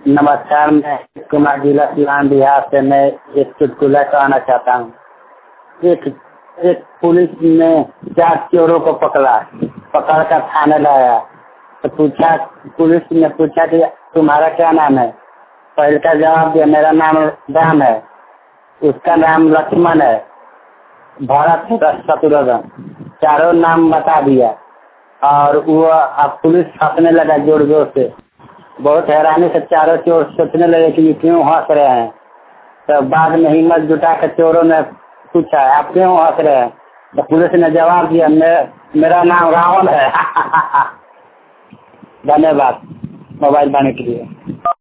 नमस्कार, मैं कुमार जिला सिवान बिहार से। मैं एक चुटकुला कहना चाहता हूँ। एक एक पुलिस ने 4 चोरों को पकड़ कर थाने लाया तो पुलिस ने पूछा कि तुम्हारा क्या नाम है। पहले का जवाब दिया, मेरा नाम राम है। उसका नाम लक्ष्मण है, भरत है, शत्रुघ्न। चारों नाम बता दिया और वो अब पुलिस हंसने लगा जोर जोर से। बहुत हैरानी से चारों चोर सोचने लगे कि ये क्यों हंस रहे हैं। तो बाद में हिम्मत जुटा कर चोरों ने पूछा, आप क्यों हंस रहे हैं। तो पुलिस ने जवाब दिया, मेरा नाम रावण है। धन्यवाद मोबाइल पाने के लिए।